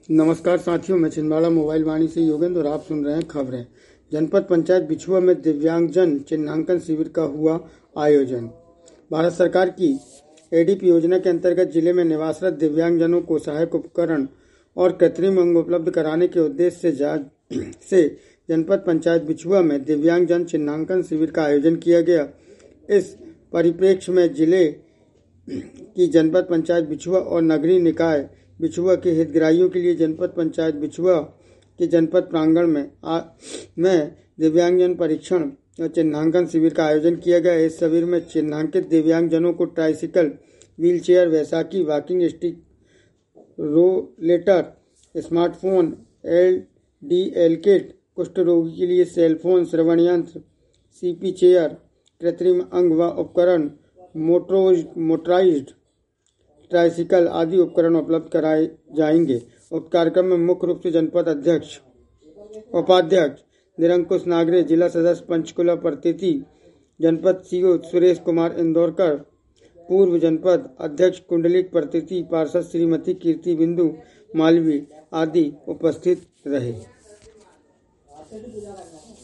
नमस्कार साथियों, मैं छिंदवाड़ा मोबाइल वाणी से योगेंद्र और आप सुन रहे हैं खबरें। जनपद पंचायत बिछुआ में दिव्यांगजन चिन्हांकन शिविर का हुआ आयोजन। भारत सरकार की एडीपी योजना के अंतर्गत जिले में निवासरत दिव्यांगजनों को सहायक उपकरण और कृत्रिम अंग उपलब्ध कराने के उद्देश्य से जनपद पंचायत बिछुआ में दिव्यांगजन चिन्हांकन शिविर का आयोजन किया गया। इस परिप्रेक्ष्य में जिले की जनपद पंचायत बिछुआ और नगरीय निकाय बिछुआ के हितग्राहियों के लिए जनपद पंचायत बिछुआ के जनपद प्रांगण में दिव्यांगजन परीक्षण और चिन्हांकन शिविर का आयोजन किया गया। इस शिविर में चिन्हांकित दिव्यांगजनों को ट्राइसिकल, व्हीलचेयर, वैसाखी, walking stick, rollator, smartphone, LDL kit, कुष्ठ रोगी के लिए सेलफोन, श्रवण यंत्र, CP चेयर, कृत्रिम अंग व उपकरण, मोटराइज्ड ट्राइसिकल आदि उपकरण उपलब्ध कराए जाएंगे। उक्त कार्यक्रम में मुख्य रूप से जनपद अध्यक्ष, उपाध्यक्ष निरंकुश नागरे, जिला सदस्य पंचकुला प्रतीति, जनपद CO सुरेश कुमार इंदौरकर, पूर्व जनपद अध्यक्ष कुंडलिक प्रतीति, पार्षद श्रीमती कीर्ति बिंदु मालवी आदि उपस्थित रहे।